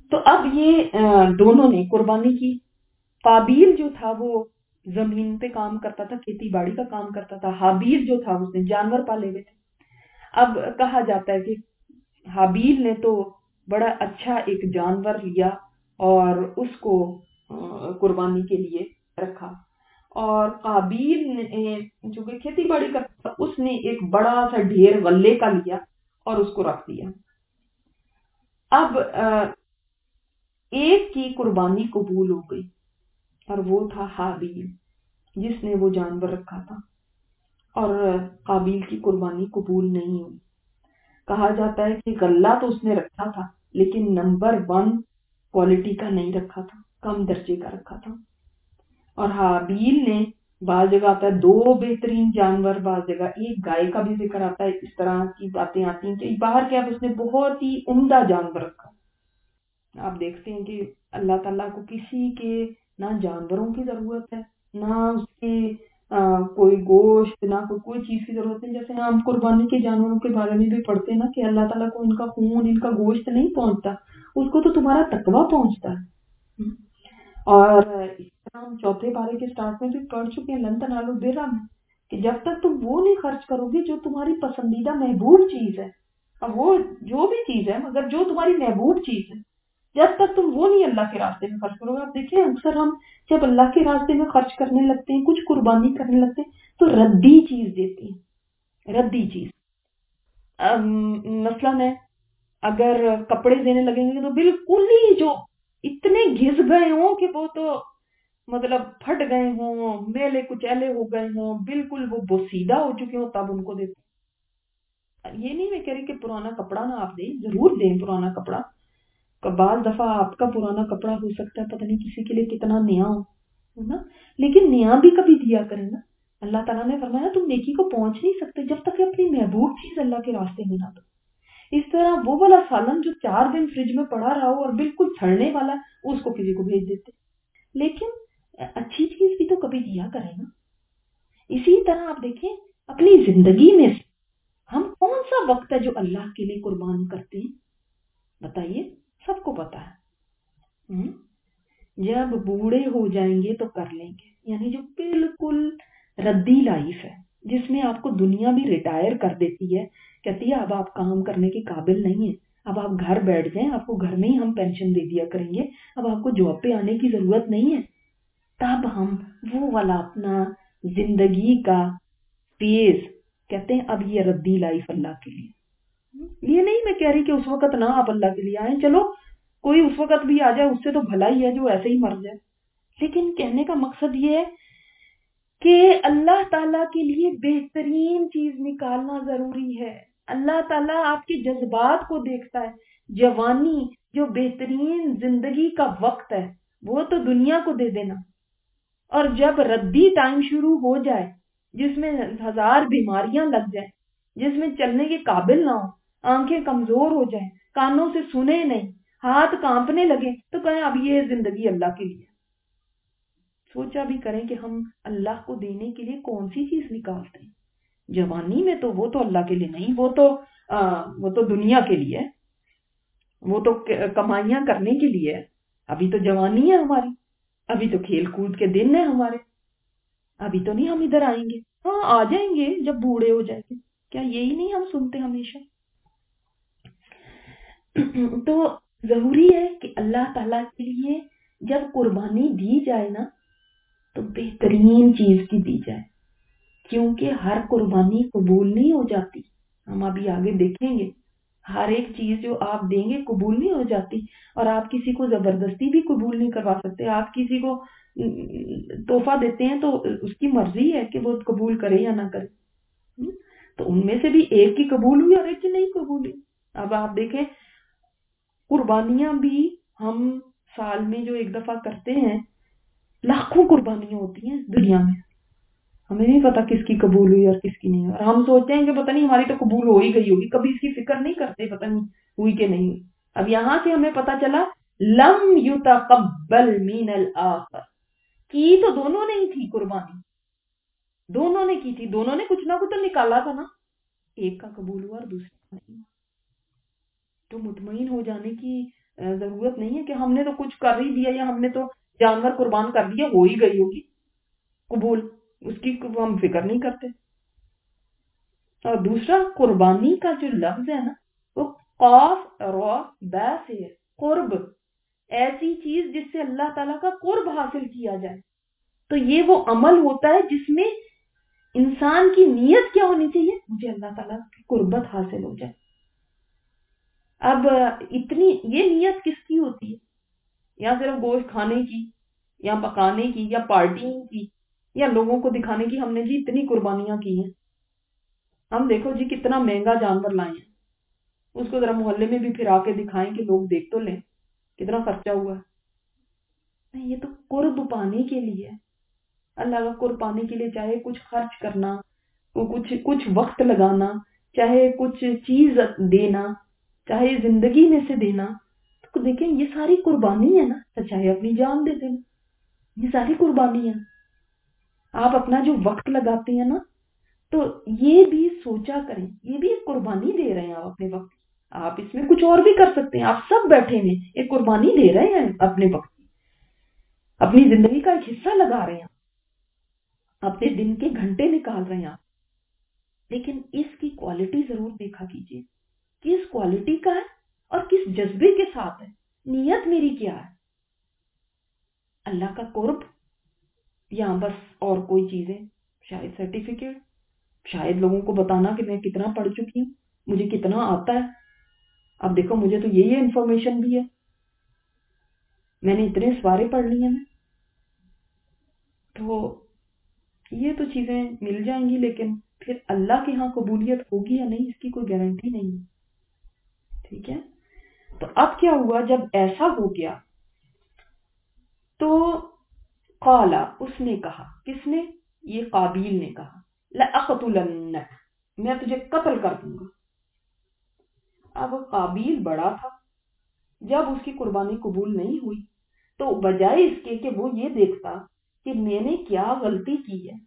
تو اب یہ دونوں نے قربانی کی. قابیل جو تھا وہ زمین پہ کام کرتا تھا، کھیتی باڑی کا کام کرتا تھا. حابیل جو تھا اس نے جانور پالے ہوئے تھے. اب کہا جاتا ہے کہ حابیل نے تو بڑا اچھا ایک جانور لیا اور اس کو قربانی کے لیے رکھا، اور قابیل نے جو کہ کھیتی باڑی کرتا تھا اس نے ایک بڑا سا ڈھیر غلے کا لیا اور اس کو رکھ دیا. اب ایک کی قربانی قبول ہو گئی اور وہ تھا حابیل جس نے وہ جانور رکھا تھا، اور قابیل کی قربانی قبول نہیں ہوئی. کہا جاتا ہے کہ غلہ تو اس نے رکھا تھا لیکن نمبر 1 کوالٹی کا نہیں رکھا تھا، کم درجے کا رکھا تھا. اور حابیل نے بعض جگہ آتا ہے 2 بہترین جانور، بعض جگہ ایک گائے کا بھی ذکر آتا ہے. اس طرح کی باتیں آتی ہیں کہ باہر کیا اس نے بہت ہی عمدہ جانور رکھا. آپ دیکھتے ہیں کہ اللہ تعالیٰ کو کسی کے نہ جانوروں کی ضرورت ہے، نہ اس کے کوئی گوشت، نہ کوئی چیز کی ضرورت ہے. جیسے ہم قربانی کے جانوروں کے بارے میں بھی پڑھتے ہیں نا کہ اللہ تعالیٰ کو ان کا خون، ان کا گوشت نہیں پہنچتا، اس کو تو تمہارا تقویٰ پہنچتا ہے. اور اس طرح ہم 4 پارے کے سٹارٹ میں بھی پڑھ چکے ہیں لن تنالوا البر میں، کہ جب تک تم وہ نہیں خرچ کرو گے جو تمہاری پسندیدہ محبوب چیز ہے، اب وہ جو بھی چیز ہے مگر جو تمہاری محبوب چیز ہے، جب تک تم وہ نہیں اللہ کے راستے میں خرچ کرو گے. آپ دیکھیں اکثر ہم جب اللہ کے راستے میں خرچ کرنے لگتے ہیں، کچھ قربانی کرنے لگتے ہیں تو ردی چیز دیتے ہیں، ردی چیز. مثلاً ہے اگر کپڑے دینے لگیں گے تو بالکل ہی جو اتنے گھس گئے ہوں کہ وہ تو مطلب پھٹ گئے ہوں، میلے کچیلے ہو گئے ہوں، بالکل وہ بوسیدہ ہو چکے ہوں، تب ان کو دیتے. یہ نہیں میں کہہ رہی کہ پرانا کپڑا نہ آپ دیں، ضرور دیں پرانا کپڑا. بعض دفعہ آپ کا پرانا کپڑا ہو سکتا ہے پتہ نہیں کسی کے لیے کتنا نیا ہو نا، لیکن نیا بھی کبھی دیا کریں نا. اللہ تعالیٰ نے فرمایا تم نیکی کو پہنچ نہیں سکتے جب تک کہ اپنی محبوب چیز اللہ کے راستے میں نہ دو. اس طرح وہ والا سالن جو 4 دن فریج میں پڑا رہا ہو اور بالکل سڑنے والا، اس کو کسی کو بھیج دیتے. لیکن اچھی چیز بھی تو کبھی دیا کریں نا. اسی طرح آپ دیکھیں اپنی زندگی میں ہم کون سا وقت ہے جو اللہ کے لیے قربان کرتے ہیں؟ بتائیے، سب کو پتا ہے. جب بوڑھے ہو جائیں گے تو کر لیں گے، یعنی جو بالکل ردی لائف ہے جس میں آپ کو دنیا بھی ریٹائر کر دیتی ہے، کہتی ہے اب آپ کام کرنے کے قابل نہیں ہیں، اب آپ گھر بیٹھ جائیں، آپ کو گھر میں ہی ہم پینشن دے دیا کریں گے، اب آپ کو جاب پہ آنے کی ضرورت نہیں ہے. تب ہم وہ والا اپنا زندگی کا فیز کہتے ہیں اب یہ ردی لائف اللہ کے لیے. یہ نہیں میں کہہ رہی کہ اس وقت نہ آپ اللہ کے لیے آئیں، چلو کوئی اس وقت بھی آ جائے اس سے تو بھلا ہی ہے جو ایسے ہی مر جائے. لیکن کہنے کا مقصد یہ ہے کہ اللہ تعالیٰ کے لیے بہترین چیز نکالنا ضروری ہے. اللہ تعالیٰ آپ کے جذبات کو دیکھتا ہے. جوانی جو بہترین زندگی کا وقت ہے وہ تو دنیا کو دے دینا، اور جب ردی ٹائم شروع ہو جائے جس میں 1000 بیماریاں لگ جائیں، جس میں چلنے کے قابل نہ ہو، آنکھیں کمزور ہو جائیں، کانوں سے سنے نہیں، ہاتھ کانپنے لگے، تو کہیں اب یہ زندگی اللہ کے لیے. سوچا بھی کریں کہ ہم اللہ کو دینے کے لیے کون سی چیز نکالتے ہیں. جوانی میں تو وہ تو اللہ کے لیے نہیں، وہ تو دنیا کے لیے، وہ تو کمائیاں کرنے کے لیے. ابھی تو جوانی ہے ہماری، ابھی تو کھیل کود کے دن ہیں ہمارے، ابھی تو نہیں ہم ادھر آئیں گے. ہاں آ جائیں گے جب بوڑھے ہو جائیں گے. کیا یہی نہیں ہم سنتے ہمیشہ؟ تو ضروری ہے کہ اللہ تعالیٰ کے لیے جب قربانی دی جائے نا تو بہترین چیز کی دی جائے، کیونکہ ہر قربانی قبول نہیں ہو جاتی. ہم ابھی آگے دیکھیں گے ہر ایک چیز جو آپ دیں گے قبول نہیں ہو جاتی، اور آپ کسی کو زبردستی بھی قبول نہیں کروا سکتے. آپ کسی کو تحفہ دیتے ہیں تو اس کی مرضی ہے کہ وہ قبول کرے یا نہ کرے. تو ان میں سے بھی ایک کی قبول ہوئی اور ایک کی نہیں قبول ہوئی. اب آپ دیکھیں قربانیاں بھی ہم سال میں جو ایک دفعہ کرتے ہیں، لاکھوں قربانیاں ہوتی ہیں دنیا میں، ہمیں نہیں پتا کس کی قبول ہوئی اور کس کی نہیں، اور ہم سوچتے ہیں کہ پتہ نہیں ہماری تو قبول ہو ہی گئی ہوگی، کبھی اس کی فکر نہیں کرتے پتہ نہیں ہوئی کہ نہیں ہوئی. اب یہاں سے ہمیں پتا چلا لم یتقبل من الاخر، کی تو دونوں نے ہی تھی قربانی، دونوں نے کی تھی، دونوں نے کچھ نہ کچھ تو نکالا تھا نا، ایک کا قبول ہوا اور دوسرے کا نہیں. تو مطمئن ہو جانے کی ضرورت نہیں ہے کہ ہم نے تو کچھ کر ہی دیا یا ہم نے تو جانور قربان کر دیا ہو ہی گئی ہوگی قبول، اس کی ہم فکر نہیں کرتے. اور دوسرا قربانی کا جو لفظ ہے نا وہ قاف را با سے ہے، قرب، ایسی چیز جس سے اللہ تعالیٰ کا قرب حاصل کیا جائے. تو یہ وہ عمل ہوتا ہے جس میں انسان کی نیت کیا ہونی چاہیے، مجھے اللہ تعالیٰ کی قربت حاصل ہو جائے. اب اتنی یہ نیت کس کی ہوتی ہے؟ یا صرف گوشت کھانے کی یا پکانے کی یا پارٹی کی یا لوگوں کو دکھانے کی، ہم نے جی اتنی قربانیاں کی ہیں، ہم دیکھو جی کتنا مہنگا جانور لائے ہیں، اس کو ذرا محلے میں بھی پھرا کے دکھائیں کہ لوگ دیکھ تو لیں کتنا خرچہ ہوا ہے. نہیں، یہ تو قرب پانے کے لیے ہے. اللہ کا قرب پانے کے لیے چاہے کچھ خرچ کرنا، کچھ وقت لگانا، چاہے کچھ چیز دینا، چاہے زندگی میں سے دینا، تو دیکھیں یہ ساری قربانی ہے نا. چاہے اپنی جان دے دینا، یہ ساری قربانی ہے. آپ اپنا جو وقت لگاتے ہیں نا تو یہ بھی سوچا کریں، یہ بھی ایک قربانی دے رہے ہیں آپ اپنے وقت. آپ اس میں کچھ اور بھی کر سکتے ہیں، آپ سب بیٹھے ہیں ایک قربانی دے رہے ہیں اپنے وقت کی، اپنی زندگی کا ایک حصہ لگا رہے ہیں، اپنے دن کے گھنٹے نکال رہے ہیں آپ. لیکن اس کی کوالٹی ضرور دیکھا کیجیے، کس کوالٹی کا ہے اور کس جذبے کے ساتھ ہے. نیت میری کیا ہے؟ اللہ کا قرب یا بس اور کوئی چیزیں، شاید سرٹیفکیٹ، شاید لوگوں کو بتانا کہ میں کتنا پڑھ چکی ہوں، مجھے کتنا آتا ہے، اب دیکھو مجھے تو یہ انفارمیشن بھی ہے، میں نے اتنے سوارے پڑھ لی ہیں. تو یہ تو چیزیں مل جائیں گی، لیکن پھر اللہ کے ہاں قبولیت ہوگی یا نہیں اس کی کوئی گارنٹی نہیں ہے. ٹھیک ہے، تو اب کیا ہوا جب ایسا ہو گیا تو قالا، اس نے کہا، کس نے؟ یہ قابیل نے کہا، لأقتلنک، میں تجھے قتل کر دوں گا. اب قابیل بڑا تھا، جب اس کی قربانی قبول نہیں ہوئی تو بجائے اس کے کہ وہ یہ دیکھتا کہ میں نے کیا غلطی کی ہے،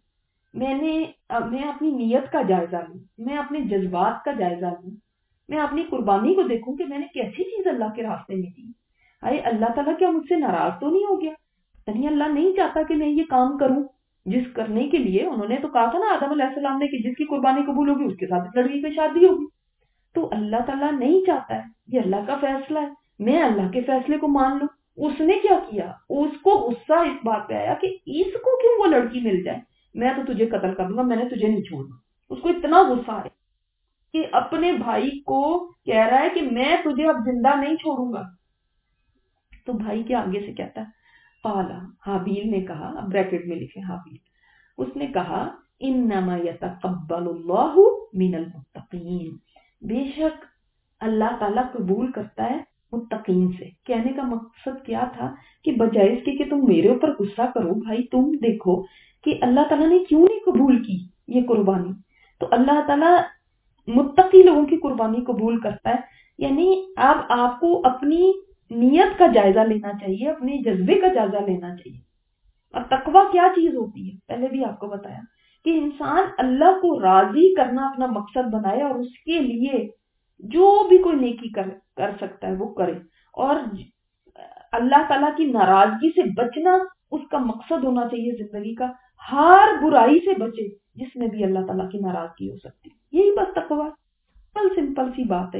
میں اپنی نیت کا جائزہ لوں، میں اپنے جذبات کا جائزہ لوں، میں اپنی قربانی کو دیکھوں کہ میں نے کیسی چیز اللہ کے راستے میں دی. ارے اللہ تعالیٰ کیا مجھ سے ناراض تو نہیں ہو گیا؟ یعنی اللہ نہیں چاہتا کہ میں یہ کام کروں جس کرنے کے لیے انہوں نے تو کہا تھا نا آدم علیہ السلام نے کہ جس کی قربانی قبول ہوگی اس کے ساتھ اس لڑکی کی شادی ہوگی. تو اللہ تعالیٰ نہیں چاہتا ہے، یہ اللہ کا فیصلہ ہے، میں اللہ کے فیصلے کو مان لوں. اس نے کیا کیا؟ اس کو غصہ اس بات پہ آیا کہ اس کو کیوں وہ لڑکی مل جائے، میں تو تجھے قتل کر دوں گا، میں نے تجھے نہیں چھوڑنا. اس کو اتنا غصہ آیا کہ اپنے بھائی کو کہہ رہا ہے کہ میں تجھے اب زندہ نہیں چھوڑوں گا. تو بھائی کے آگے سے کہتا ہے قالا، حابیل نے کہا، اب بریکٹ میں لکھے حابیل، اس نے کہا انما یتقبل اللہ من المتقین، بے شک اللہ تعالیٰ قبول کرتا ہے متقین سے. کہنے کا مقصد کیا تھا کہ بجائے اس کے کہ تم میرے اوپر غصہ کرو، بھائی تم دیکھو کہ اللہ تعالیٰ نے کیوں نہیں قبول کی یہ قربانی. تو اللہ تعالیٰ متقی لوگوں کی قربانی قبول کرتا ہے. یعنی اب آپ کو اپنی نیت کا جائزہ لینا چاہیے، اپنے جذبے کا جائزہ لینا چاہیے. اور تقویٰ کیا چیز ہوتی ہے، پہلے بھی آپ کو بتایا کہ انسان اللہ کو راضی کرنا اپنا مقصد بنائے اور اس کے لیے جو بھی کوئی نیکی کر سکتا ہے وہ کرے، اور اللہ تعالیٰ کی ناراضگی سے بچنا اس کا مقصد ہونا چاہیے زندگی کا. ہر برائی سے بچے جس میں بھی اللہ تعالیٰ کی ناراضگی ہو سکتی ہے. یہی بس تقویٰ، سمپل سی بات ہے.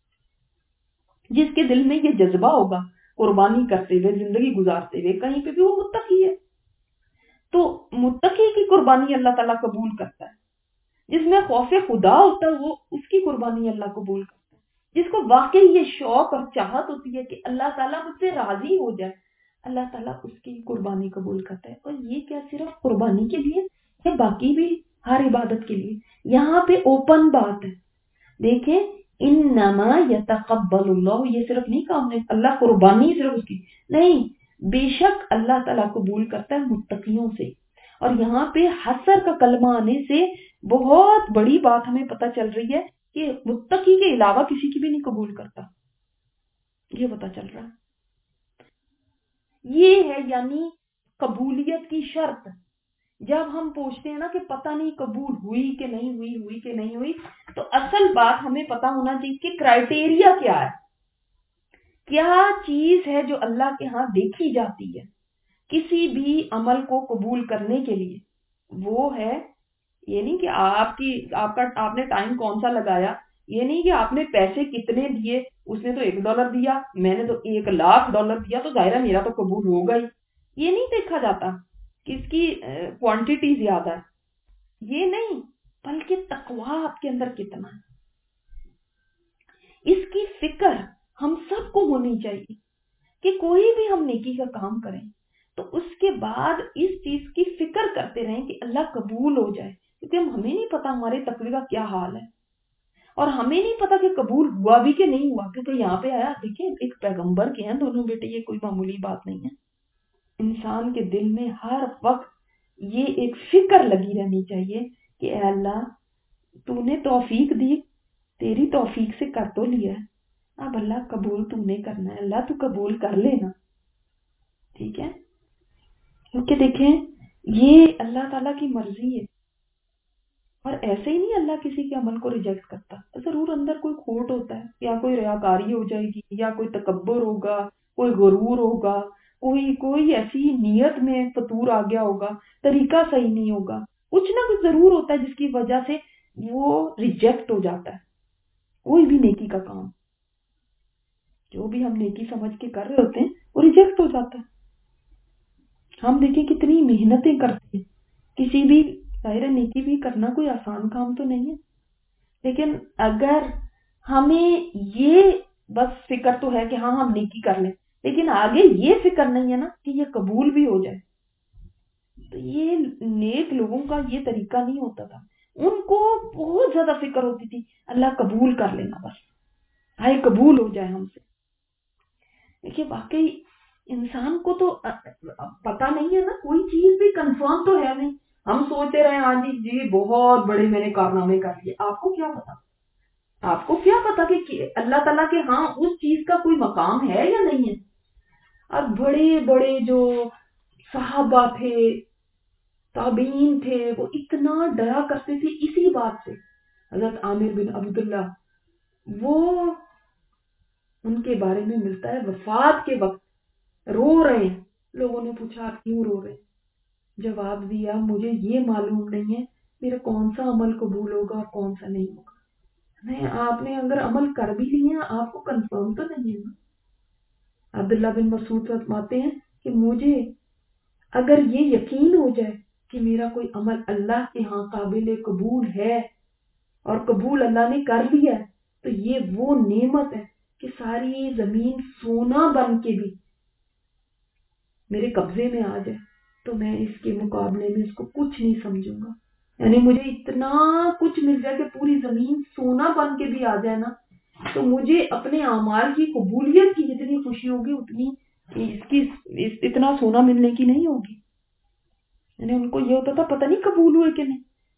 جس کے دل میں یہ جذبہ ہوگا قربانی کرتے ہوئے زندگی گزارتے ہوئے کہیں پہ بھی، وہ متقی ہے. تو متقی کی قربانی اللہ تعالیٰ قبول کرتا ہے. جس میں خوف خدا ہوتا ہے وہ اس کی قربانی اللہ قبول کرتا ہے. جس کو واقعی یہ شوق اور چاہت ہوتی ہے کہ اللہ تعالیٰ مجھ سے راضی ہو جائے، اللہ تعالیٰ اس کی قربانی قبول کرتا ہے. اور یہ کیا صرف قربانی کے لیے یا باقی بھی ہر عبادت کے لیے؟ یہاں پہ اوپن بات ہے. دیکھیں انما یتقبل اللہ، یہ صرف نہیں کہا ہم نے اللہ قربانی صرف اس کی نہیں، بے شک اللہ تعالیٰ قبول کرتا ہے متقیوں سے. اور یہاں پہ حسر کا کلمہ آنے سے بہت بڑی بات ہمیں پتہ چل رہی ہے کہ متقی کے علاوہ کسی کی بھی نہیں قبول کرتا، یہ پتہ چل رہا ہے. یہ ہے یعنی قبولیت کی شرط. جب ہم پوچھتے ہیں نا کہ پتہ نہیں قبول ہوئی کہ نہیں ہوئی، ہوئی کہ نہیں ہوئی، تو اصل بات ہمیں پتہ ہونا چاہیے کہ کرائٹیریا کیا ہے. کیا چیز ہے جو اللہ کے ہاں دیکھی جاتی ہے کسی بھی عمل کو قبول کرنے کے لیے؟ وہ ہے یہ نہیں کہ آپ نے ٹائم کون سا لگایا، یہ نہیں کہ آپ نے پیسے کتنے دیے، اس نے تو $1 دیا، میں نے تو $1,00,000 دیا، تو ظاہر ہے میرا تو قبول ہوگا ہی۔ یہ نہیں دیکھا جاتا کہ اس کی کوانٹٹی زیادہ ہے، یہ نہیں، بلکہ تقویٰ آپ کے اندر کتنا ہے، اس کی فکر ہم سب کو ہونی چاہیے کہ کوئی بھی ہم نیکی کا کام کریں تو اس کے بعد اس چیز کی فکر کرتے رہیں کہ اللہ قبول ہو جائے، کیونکہ ہمیں نہیں پتا ہمارے تقوی کا کیا حال ہے، اور ہمیں نہیں پتا کہ قبول ہوا بھی کہ نہیں ہوا، کیونکہ یہاں پہ آیا دیکھیں ایک پیغمبر کے ہیں دونوں بیٹے، یہ کوئی معمولی بات نہیں ہے۔ انسان کے دل میں ہر وقت یہ ایک فکر لگی رہنی چاہیے کہ اے اللہ تو نے توفیق دی، تیری توفیق سے کر تو لیا ہے، اب اللہ قبول تو نے کرنا ہے، اللہ تو قبول کر لینا، ٹھیک ہے؟ کیونکہ دیکھیں یہ اللہ تعالیٰ کی مرضی ہے، اور ایسے ہی نہیں اللہ کسی کے عمل کو ریجیکٹ کرتا، ضرور اندر کوئی کھوٹ ہوتا ہے، یا کوئی ریاکاری ہو جائے گی، یا کوئی تکبر ہوگا، کوئی غرور ہوگا، کوئی ایسی نیت میں فطور آ گیا ہوگا، طریقہ صحیح نہیں ہوگا، کچھ نہ کچھ ضرور ہوتا ہے جس کی وجہ سے وہ ریجیکٹ ہو جاتا ہے کوئی بھی نیکی کا کام، جو بھی ہم نیکی سمجھ کے کر رہے ہوتے ہیں وہ ریجیکٹ ہو جاتا ہے۔ ہم دیکھیں کتنی محنتیں کرتے ہیں، کسی بھی ظاہر نیکی بھی کرنا کوئی آسان کام تو نہیں ہے، لیکن اگر ہمیں یہ بس فکر تو ہے کہ ہاں ہم نیکی کر لیں، لیکن آگے یہ فکر نہیں ہے نا کہ یہ قبول بھی ہو جائے، تو یہ نیک لوگوں کا یہ طریقہ نہیں ہوتا تھا، ان کو بہت زیادہ فکر ہوتی تھی اللہ قبول کر لینا، بس ہائے قبول ہو جائے ہم سے۔ دیکھیے واقعی انسان کو تو پتا نہیں ہے نا، کوئی چیز بھی کنفرم تو ہے نہیں، ہم سوچتے رہے ہاں جی بہت بڑے میں نے کارنامے کر لیے، آپ کو کیا پتا، آپ کو کیا پتا کہ اللہ تعالیٰ کے ہاں اس چیز کا کوئی مقام ہے یا نہیں ہے۔ اور بڑے بڑے جو صحابہ تھے، تابعین تھے، وہ اتنا ڈرا کرتے تھے اسی بات سے۔ حضرت عامر بن عبداللہ، وہ ان کے بارے میں ملتا ہے وفات کے وقت رو رہے ہیں، لوگوں نے پوچھا آپ کیوں رو رہے، جواب دیا مجھے یہ معلوم نہیں ہے میرا کون سا عمل قبول ہوگا اور کون سا نہیں ہوگا۔ نہیں، آپ نے اگر عمل کر بھی لیا آپ کو کنفرم تو نہیں ہے نا۔ عبداللہ بن مسعود فرماتے ہیں کہ مجھے اگر یہ یقین ہو جائے کہ میرا کوئی عمل اللہ کے ہاں قابل قبول ہے اور قبول اللہ نے کر لیا ہے، تو یہ وہ نعمت ہے کہ ساری زمین سونا بن کے بھی میرے قبضے میں آ جائے تو میں اس کے مقابلے میں اس کو کچھ نہیں سمجھوں گا، یعنی مجھے اتنا کچھ مل جائے کہ پوری زمین سونا بن کے بھی آ جائے نا، تو مجھے اپنے اعمال کی قبولیت کی جتنی خوشی ہوگی اتنی اتنا سونا ملنے کی نہیں ہوگی۔ یعنی ان کو یہ ہوتا تھا پتہ نہیں قبول ہوئے کہ نہیں،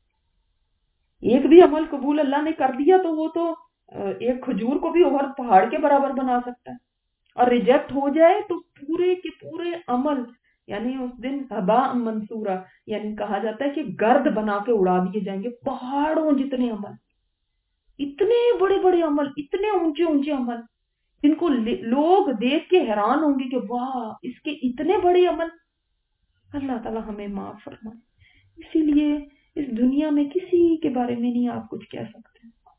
ایک بھی عمل قبول اللہ نے کر دیا تو وہ تو ایک کھجور کو بھی اوپر پہاڑ کے برابر بنا سکتا ہے، اور ریجیکٹ ہو جائے تو پورے کے پورے عمل یعنی اس دن ہباء منصورہ، یعنی کہا جاتا ہے کہ گرد بنا کے اڑا دیے جائیں گے، پہاڑوں جتنے عمل، اتنے بڑے بڑے عمل، اتنے اونچے اونچے عمل جن کو لوگ دیکھ کے حیران ہوں گے کہ واہ اس کے اتنے بڑے عمل۔ اللہ تعالیٰ ہمیں معاف فرمائے۔ اسی لیے اس دنیا میں کسی کے بارے میں نہیں آپ کچھ کہہ سکتے،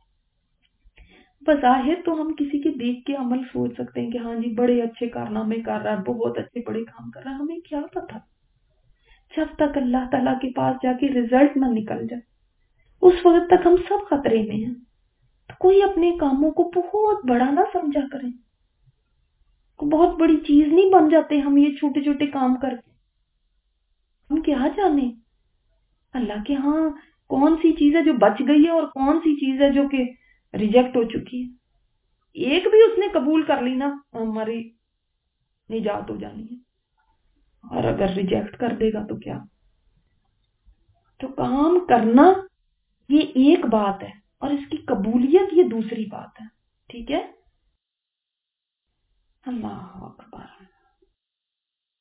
بظاہر تو ہم کسی کے دیکھ کے عمل سوچ سکتے ہیں کہ ہاں جی بڑے اچھے کارنامے کر رہا ہے، بہت اچھے بڑے کام کر رہا ہے، ہمیں کیا پتا جب تک اللہ تعالیٰ کے پاس جا کے رزلٹ نہ نکل جائے اس وقت تک ہم سب خطرے میں ہیں۔ تو کوئی اپنے کاموں کو بہت بڑا نہ سمجھا کریں، بہت بڑی چیز نہیں بن جاتے ہم یہ چھوٹے چھوٹے کام کر کے، ہم کیا جانے اللہ کے ہاں کون سی چیز ہے جو بچ گئی ہے اور کون سی چیز ہے جو کہ ریجیکٹ ہو چکی ہے۔ ایک بھی اس نے قبول کر لی نا ہماری نجات ہو جانی ہے، اور اگر ریجیکٹ کر دے گا تو کیا۔ تو کام کرنا یہ ایک بات ہے اور اس کی قبولیت یہ دوسری بات ہے، ٹھیک ہے؟ اللہ اکبر۔